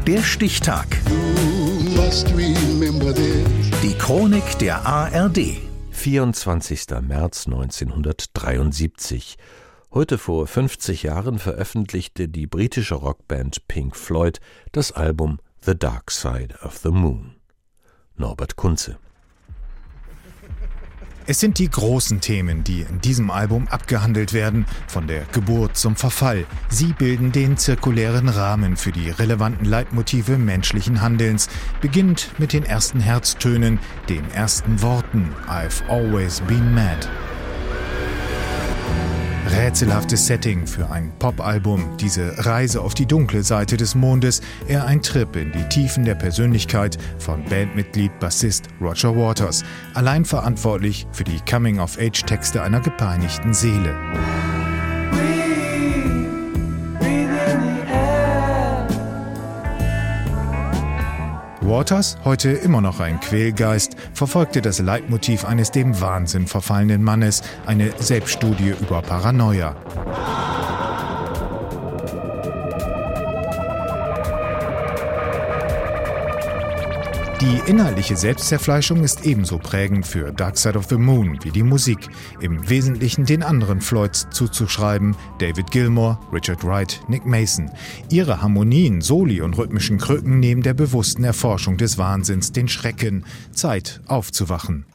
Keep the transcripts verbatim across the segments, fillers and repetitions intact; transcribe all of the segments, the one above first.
Der Stichtag. Die Chronik der A R D. vierundzwanzigster März neunzehnhundertdreiundsiebzig. Heute vor fünfzig Jahren veröffentlichte die britische Rockband Pink Floyd das Album The Dark Side of the Moon. Norbert Kunze. Es sind die großen Themen, die in diesem Album abgehandelt werden, von der Geburt zum Verfall. Sie bilden den zirkulären Rahmen für die relevanten Leitmotive menschlichen Handelns, beginnend mit den ersten Herztönen, den ersten Worten I've always been mad. Rätselhaftes Setting für ein Pop-Album, diese Reise auf die dunkle Seite des Mondes, eher ein Trip in die Tiefen der Persönlichkeit von Bandmitglied Bassist Roger Waters, allein verantwortlich für die Coming-of-Age-Texte einer gepeinigten Seele. Waters, heute immer noch ein Quälgeist, verfolgte das Leitmotiv eines dem Wahnsinn verfallenen Mannes, eine Selbststudie über Paranoia. Die inhaltliche Selbstzerfleischung ist ebenso prägend für Dark Side of the Moon wie die Musik, im Wesentlichen den anderen Floyds zuzuschreiben, David Gilmour, Richard Wright, Nick Mason. Ihre Harmonien, Soli und rhythmischen Krücken nehmen der bewussten Erforschung des Wahnsinns den Schrecken. Zeit aufzuwachen.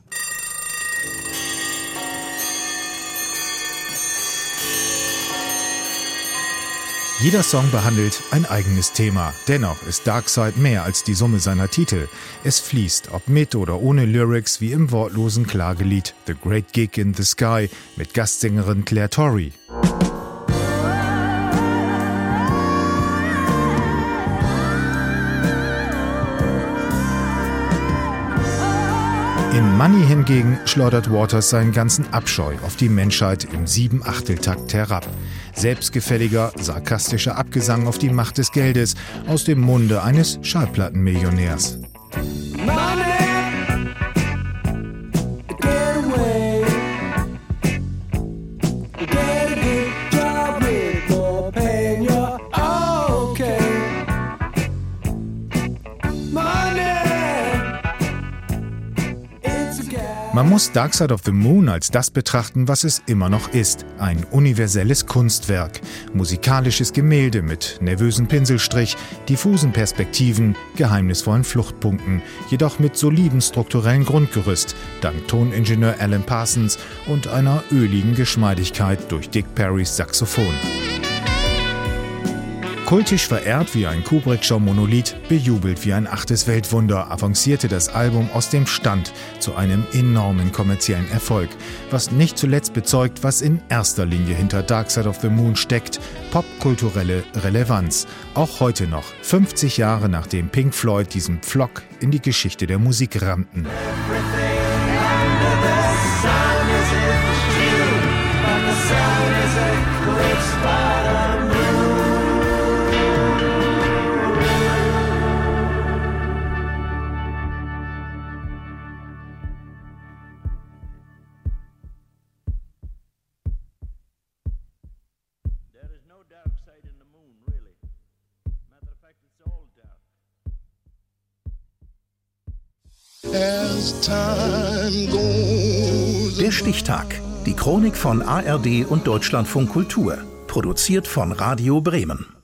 Jeder Song behandelt ein eigenes Thema. Dennoch ist Darkside mehr als die Summe seiner Titel. Es fließt, ob mit oder ohne Lyrics, wie im wortlosen Klagelied The Great Gig in the Sky mit Gastsängerin Claire Torrey. In Money hingegen schleudert Waters seinen ganzen Abscheu auf die Menschheit im Sieben-Achtel-Takt herab. Selbstgefälliger, sarkastischer Abgesang auf die Macht des Geldes aus dem Munde eines Schallplattenmillionärs. Man muss Dark Side of the Moon als das betrachten, was es immer noch ist. Ein universelles Kunstwerk. Musikalisches Gemälde mit nervösen Pinselstrich, diffusen Perspektiven, geheimnisvollen Fluchtpunkten, jedoch mit solidem strukturellen Grundgerüst, dank Toningenieur Alan Parsons und einer öligen Geschmeidigkeit durch Dick Parrys Saxophon. Kultisch verehrt wie ein Kubrick'scher Monolith, bejubelt wie ein achtes Weltwunder, avancierte das Album aus dem Stand zu einem enormen kommerziellen Erfolg, was nicht zuletzt bezeugt, was in erster Linie hinter Dark Side of the Moon steckt: popkulturelle Relevanz. Auch heute noch, fünfzig Jahre nachdem Pink Floyd diesen Pflock in die Geschichte der Musik rammten. Der Stichtag. Die Chronik von A R D und Deutschlandfunk Kultur. Produziert von Radio Bremen.